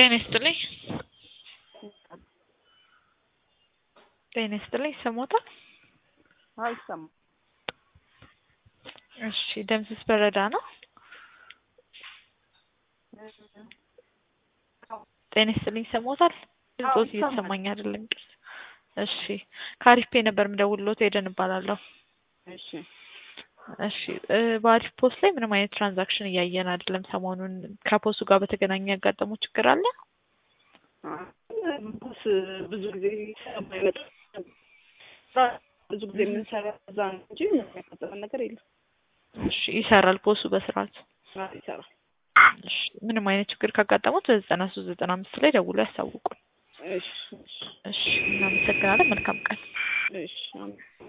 ጤና ይስጥልኝ ጤና ይስጥልኝ ሰሞታል አይሰማም። እሺ ደምስስ በረዳ ነው። ጤና ይስጥልኝ ሰሞታል ድምጾት እየተሰማኝ አይደለም። እሺ ካሪፔ ነበር የምደውልሎት ሄደን እባላለሁ። እሺ በአሪፍ ፖስት ላይ ምንም አይነት ትራንዛክሽን እያየን አይደለም። ሰሞኑን ከፖስቱ ጋር በተገናኘ ያጋጠመው ችግር አለ? ፖስ ብዙ ጊዜ ስለማይመጣ ብዙ ጊዜ የምንሰራው እዛ ነው እንጂ የሚያጋጥመን ነገር የለም። እሺ ይሰራል ፖሱ በስርዓት? ይሰራል። እሺ ምንም አይነት ችግር ካጋጠሙት 9395 ላይ ደውሎ ያሳውቁን። እሺ እሺ እናመሰግናለን። መልካም ቀን። እሺ